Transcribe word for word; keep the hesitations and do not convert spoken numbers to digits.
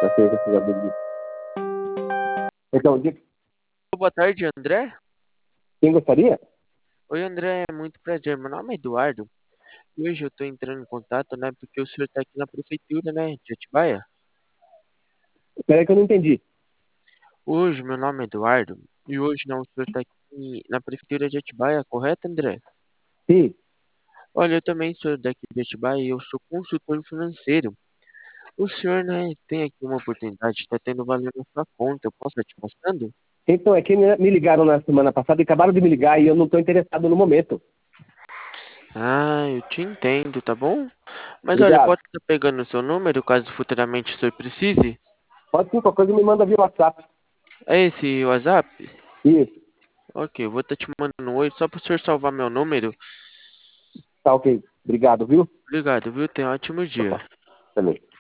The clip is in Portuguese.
Ok, graças a Deus. Então, de- Boa tarde, André. quem gostaria? Oi, André, é muito prazer. Meu nome é Eduardo. E hoje eu estou entrando em contato, né, porque o senhor está aqui na prefeitura, né, de Atibaia. Peraí que eu não entendi. Hoje, meu nome é Eduardo. E hoje, não, o senhor está aqui na prefeitura de Atibaia, correto, André? Sim. Olha, eu também sou daqui de Atibaia e eu sou consultor financeiro. O senhor, né, tem aqui uma oportunidade, está tendo valor na sua conta. Eu posso estar te mostrando? Então, é que me me ligaram na semana passada e acabaram de me ligar e eu não estou interessado no momento. Ah, eu te entendo, tá bom? Mas olha, eu Obrigado. posso estar pegando o seu número caso futuramente o senhor precise? Pode sim, qualquer coisa me manda via WhatsApp. É esse o WhatsApp? Isso. Ok, eu vou estar te mandando um oi só para o senhor salvar meu número. Tá ok. Obrigado, viu? Obrigado, viu? Tenha um ótimo dia. Opa, também.